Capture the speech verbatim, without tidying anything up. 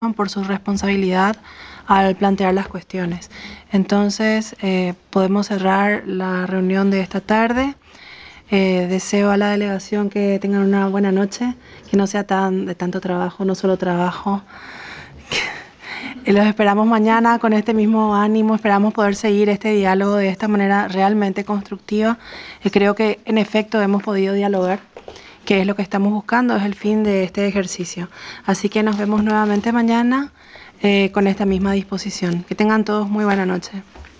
por su responsabilidad al plantear las cuestiones. Entonces, eh, podemos cerrar la reunión de esta tarde. Eh, deseo a la delegación que tengan una buena noche, que no sea tan de tanto trabajo, no solo trabajo. Y los esperamos mañana con este mismo ánimo, esperamos poder seguir este diálogo de esta manera realmente constructiva. Y creo que en efecto hemos podido dialogar, que es lo que estamos buscando, es el fin de este ejercicio. Así que nos vemos nuevamente mañana eh, con esta misma disposición. Que tengan todos muy buena noche.